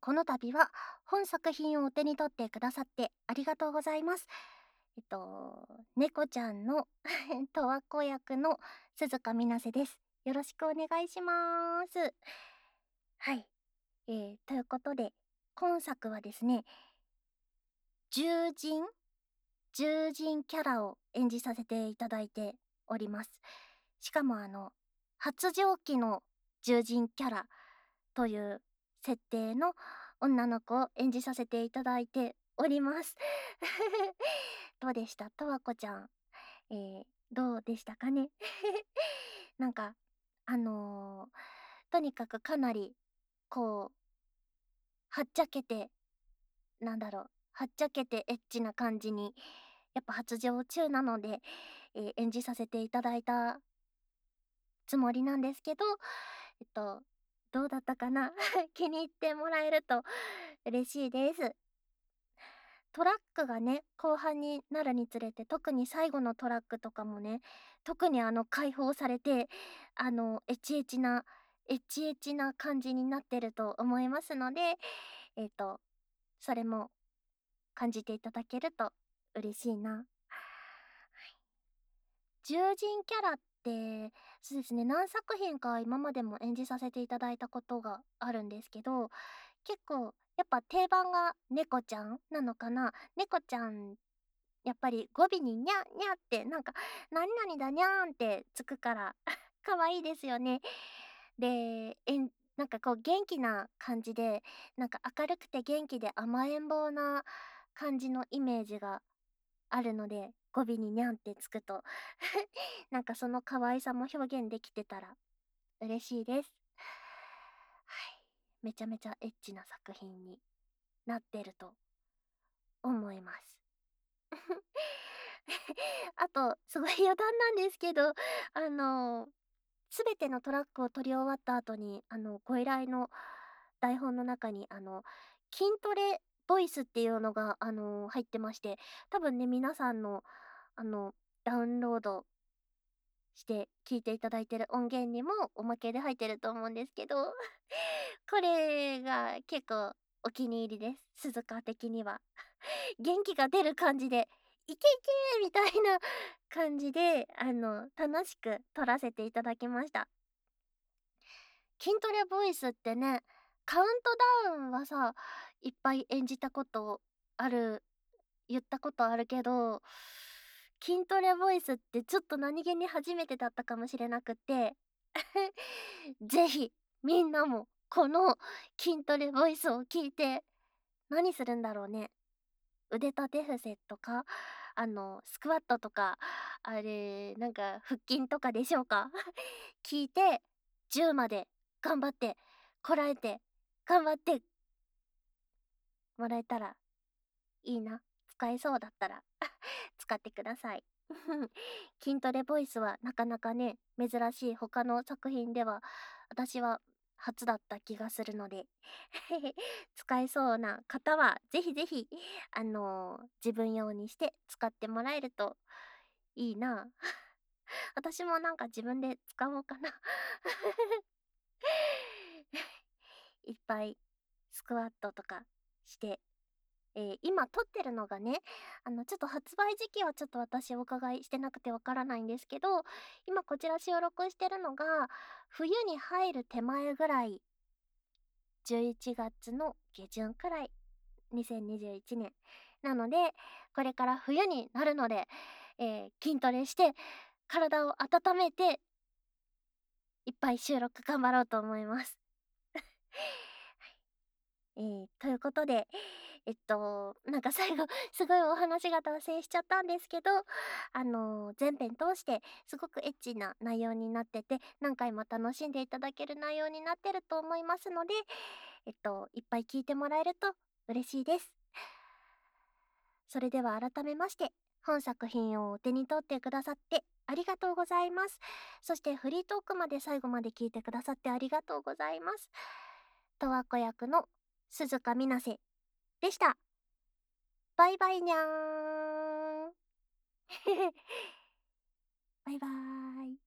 この度は本作品をお手に取ってくださってありがとうございます。猫ちゃんの十和子役の鈴鹿みなせです。よろしくお願いします。はい。ということで、今作はですね、獣人獣人キャラを演じさせていただいております。しかも発情期の獣人キャラという設定の女の子を演じさせていただいております。どうでしたとわこちゃん。どうでしたかね。なんか、あのーとにかくかなり、こう、はっちゃけて、はっちゃけてエッチな感じに、やっぱ発情中なので、演じさせていただいたつもりなんですけど、えっと、どうだったかな。気に入ってもらえると嬉しいです。トラックがね、後半になるにつれて、特に最後のトラックとかもね、特に解放されて、エチエチな感じになってると思いますので、えっと、それも感じていただけると嬉しいな。獣人キャラって、そうですね、何作品か今までも演じさせていただいたことがあるんですけど、結構、やっぱ定番が猫ちゃんなのかな。猫ちゃん、やっぱり語尾ににゃにゃって、何々だにゃーんってつくから可愛いですよね。で、こう元気な感じで、明るくて元気で甘えん坊な感じのイメージがあるので、語尾ににゃんってつくとその可愛さも表現できてたら嬉しいです。はい。めちゃめちゃエッチな作品になってると思います。あと、すごい余談なんですけど、すべてのトラックを取り終わった後に、ご依頼の台本の中に、筋トレボイスっていうのが、入ってまして、多分ね、皆さんの、あの、ダウンロードして聞いていただいてる音源にもおまけで入ってると思うんですけど、これが結構お気に入りです。鈴鹿的には。元気が出る感じで、いけいけみたいな感じで、楽しく撮らせていただきました。筋トレボイスってね、カウントダウンはさ、いっぱい演じたことある、言ったことあるけど、筋トレボイスってちょっと何気に初めてだったかもしれなくて、ぜひ、みんなも、この筋トレボイスを聞いて、何するんだろうね。腕立て伏せとか、スクワットとか、腹筋とかでしょうか。聞いて、10まで頑張って、こらえて、頑張ってもらえたらいいな。使えそうだったら使ってください。筋トレボイスはなかなかね、珍しい他の作品では、私は初だった気がするので使えそうな方は、ぜひぜひ、自分用にして使ってもらえるといいな。私も自分で使おうかな。いっぱいスクワットとかして、今撮ってるのがね、ちょっと発売時期はちょっと私お伺いしてなくてわからないんですけど、今こちら収録してるのが、冬に入る手前ぐらい、11月の下旬くらい、2021年。なので、これから冬になるので、筋トレして、体を温めて、いっぱい収録頑張ろうと思います。ということで、最後、すごいお話が脱線しちゃったんですけど、全編通してすごくエッチな内容になってて、何回も楽しんでいただける内容になってると思いますので、いっぱい聞いてもらえると嬉しいです。それでは改めまして、本作品をお手に取ってくださってありがとうございます。そしてフリートークまで最後まで聞いてくださってありがとうございます。十和子役の鈴鹿みなせでした。バイバイにゃーん。バイバーイ。